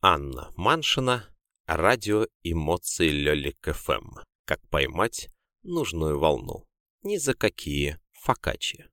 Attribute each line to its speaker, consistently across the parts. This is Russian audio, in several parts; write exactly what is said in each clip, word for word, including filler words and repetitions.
Speaker 1: Анна Маншина. Радио эмоций Лёлик эф эм. Как поймать нужную волну. Ни за какие фокаччи.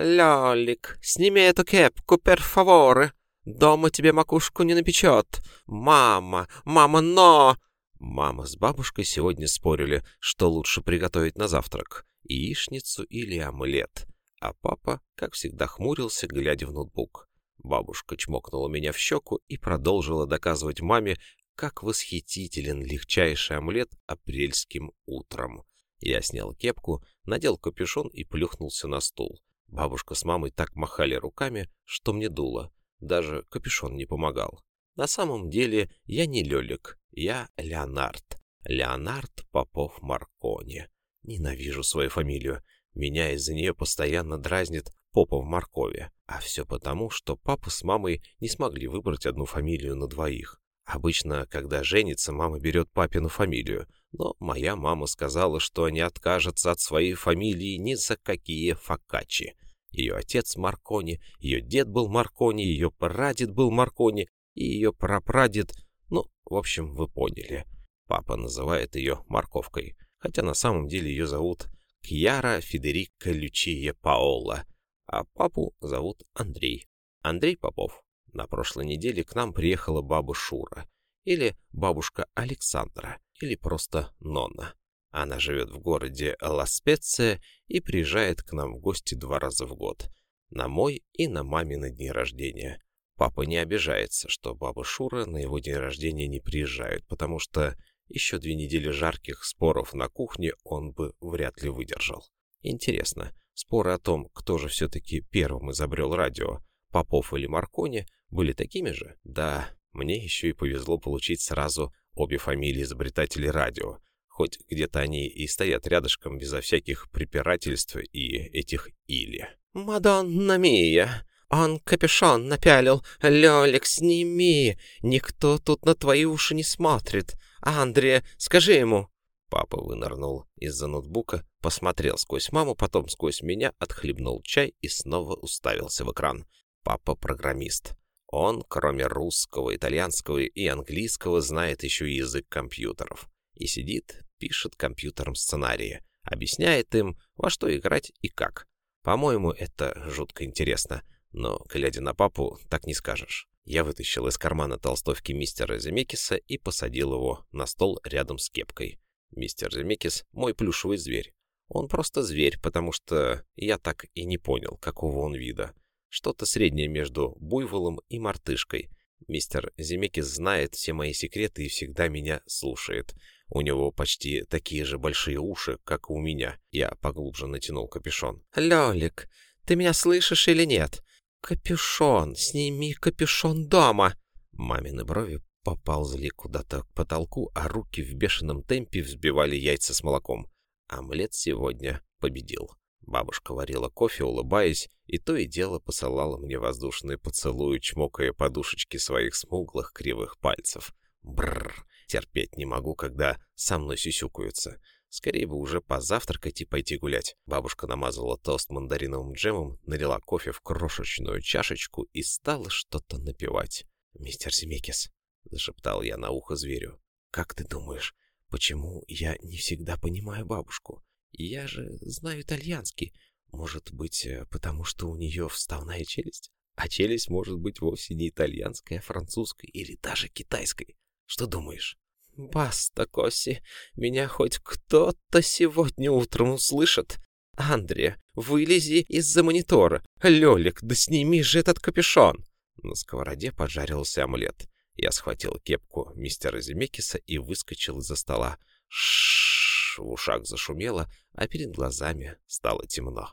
Speaker 1: «Лёлик, сними эту кепку, пер фаворе. Дома тебе макушку не напечет. Мама, мама, но...» Мама с бабушкой сегодня спорили, что лучше приготовить на завтрак — яичницу или омлет. А папа, как всегда, хмурился, глядя в ноутбук. Бабушка чмокнула меня в щеку и продолжила доказывать маме, как восхитителен легчайший омлет апрельским утром. Я снял кепку, надел капюшон и плюхнулся на стул. Бабушка с мамой так махали руками, что мне дуло. Даже капюшон не помогал. На самом деле я не Лёлик, я Леонард. Леонард Попов Маркони. Ненавижу свою фамилию. Меня из-за нее постоянно дразнит Попа в моркови. А все потому, что папа с мамой не смогли выбрать одну фамилию на двоих. Обычно, когда женится, мама берет папину фамилию. Но моя мама сказала, что не откажется от своей фамилии ни за какие фокаччи. Ее отец Маркони, ее дед был Маркони, ее прадед был Маркони, и ее прапрадед... Ну, в общем, вы поняли. Папа называет ее морковкой, хотя на самом деле ее зовут Кьяра Федерика Лючия Паола, а папу зовут Андрей. Андрей Попов. На прошлой неделе к нам приехала баба Шура, или бабушка Александра, или просто Нонна. Она живет в городе Ла-Специя и приезжает к нам в гости два раза в год. На мой и на мамины дни рождения. Папа не обижается, что баба Шура на его день рождения не приезжает, потому что еще две недели жарких споров на кухне он бы вряд ли выдержал. Интересно, споры о том, кто же все-таки первым изобрел радио, Попов или Маркони, были такими же? Да, мне еще и повезло получить сразу обе фамилии изобретателей радио. Хоть где-то они и стоят рядышком безо всяких препирательств и этих «или». «Мадонна Мия, он капюшон напялил. Лёлик, сними. Никто тут на твои уши не смотрит. Андре, скажи ему». Папа вынырнул из-за ноутбука, посмотрел сквозь маму, потом сквозь меня, отхлебнул чай и снова уставился в экран. Папа программист. Он, кроме русского, итальянского и английского, знает еще и язык компьютеров. И сидит, пишет компьютерам сценарии, объясняет им, во что играть и как. По-моему, это жутко интересно, но, глядя на папу, так не скажешь. Я вытащил из кармана толстовки мистера Земекиса и посадил его на стол рядом с кепкой. Мистер Земекис — мой плюшевый зверь. Он просто зверь, потому что я так и не понял, какого он вида. Что-то среднее между буйволом и мартышкой. Мистер Земекис знает все мои секреты и всегда меня слушает. У него почти такие же большие уши, как и у меня. Я поглубже натянул капюшон. «Лёлик, ты меня слышишь или нет? Капюшон, сними капюшон дома!» Мамины брови поползли куда-то к потолку, а руки в бешеном темпе взбивали яйца с молоком. Омлет сегодня победил. Бабушка варила кофе, улыбаясь, и то и дело посылала мне воздушные поцелуи, чмокая подушечки своих смуглых кривых пальцев. Бррр, терпеть не могу, когда со мной сюсюкаются. Скорее бы уже позавтракать и пойти гулять. Бабушка намазала тост мандариновым джемом, налила кофе в крошечную чашечку и стала что-то напевать. «Мистер Земекис», — зашептал я на ухо зверю, — «как ты думаешь, почему я не всегда понимаю бабушку? Я же знаю итальянский. Может быть, потому что у нее вставная челюсть? А челюсть может быть вовсе не итальянской, а французской или даже китайской. Что думаешь?» «Баста, Коси, меня хоть кто-то сегодня утром услышит. Андре, вылези из-за монитора. Лёлик, да сними же этот капюшон!» На сковороде поджарился омлет. Я схватил кепку мистера Земекиса и выскочил из-за стола. Ш-ш-ш, в ушах зашумело, а перед глазами стало темно.